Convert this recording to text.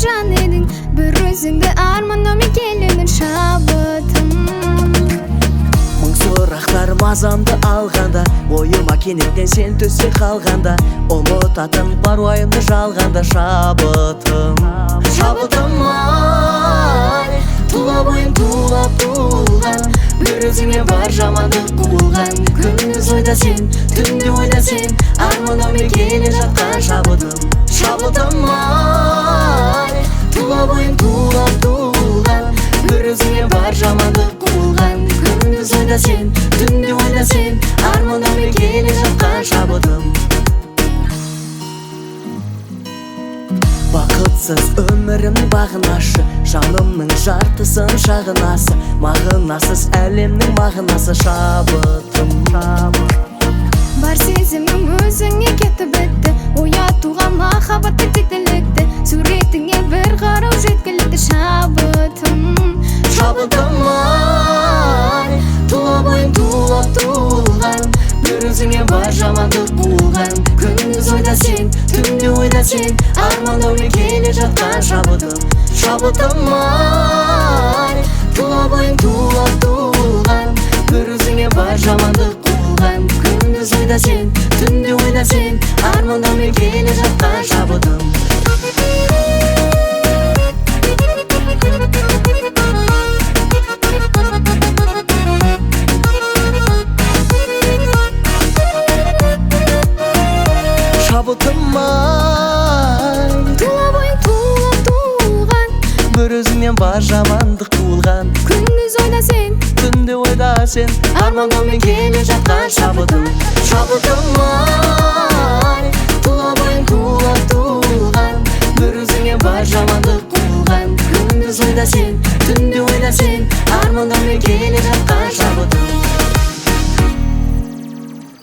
жан едің, бір өзіңді арманаумен келемін шабытым. Мың сұрақтар мазамды алғанда, ойыма кенеттен сен түсе қалғанда, ұмытатын бар уайымды жалғанда шабытым. Шабытым ай, тұла бойым тулап туылған, бір өзіңе бар жамандық қуылған. Күндіз ойда сен, түнде ойда сен, арманаумен келе жатқан шабытым. Шабытым ай, тұла бойым тулап туылған, бір өзіңе бар жамандық қуылған. Күндіз ойда сен, түнде ойда сен, арманаумен келе жатқан шабытым. Бақытсыз өмірім бағынашы, жанымның жартысын шағынасы, мағынасыз әлемнің мағынасы шабытым. Бар сезімім өзіңе кетіп бітті, оятуға махаббатты тектілікті, суретіңе бір қарау жеткілікті шабытым. Шабытым ай, тұла бойым тулап туылған, бір өзіңе бар жамандық қуылған. Күндіз ойда сен, түнде ойда сен, арманаумен келе жатқан шабытым. Шабытым ай, тұла бойым тулап туылған, бір өзіңе бар жамандық қуылған. Күндіз ойда сен, түнде ойда сен, арманаумен келе жатқан шабытым. Шабытым ай, Тұла бойың тулап туылған, бір өзіңнен бар жамандық қуылған. күндіз ойда сен, Түнде ойда сен, арманаумен келе жатқан шабытым. Шабытым ай, тұла бойың тулап туылған, бір өзіңе бар жамандық қуылған. Күндіз ойда сен, түнде ойда сен, арманаумен келе